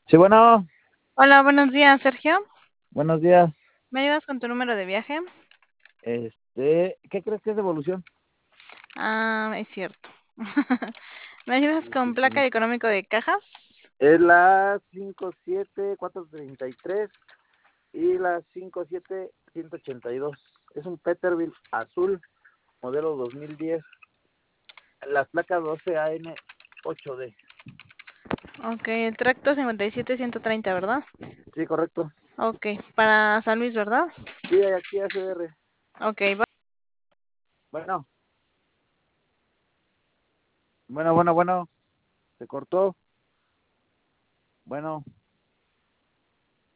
Sí, bueno, Hola, buenos días, Sergio. buenos días. ¿Me ayudas con tu número de viaje? ¿Qué crees que es evolución? Ah, es cierto. ¿Me ayudas Sí, con sí, placa sí. y económico de cajas? Es la 57433 y la 57182. Es un Peterbilt azul, modelo 2010. Las placas 12AN8D. Ok, el tracto 57130, ¿verdad? Sí, correcto. Ok, para San Luis, ¿verdad? Sí, aquí ACR. Ok, Bueno, bueno. Se cortó. Bueno.